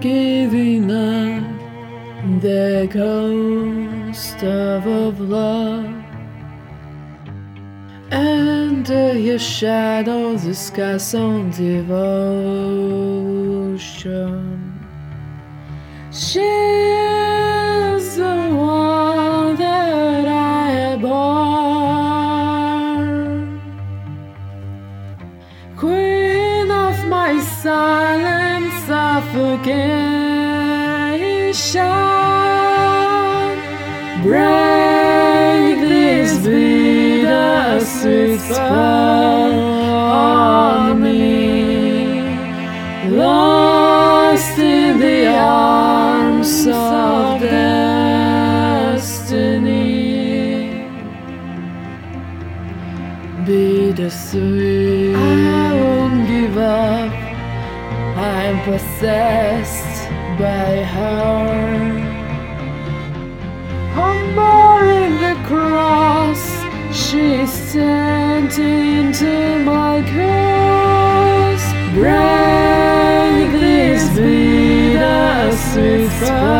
giving up the ghost of love, and your shadows discuss on devotion. She's the one that I adore, queen of my silent suffocation. Break this bittersweet spell on me, lost in the arms of destiny. Bittersweet, I won't give up, I'm possessed by her. I'm bearing the cross, she's standing to my cause. Break this bittersweet spell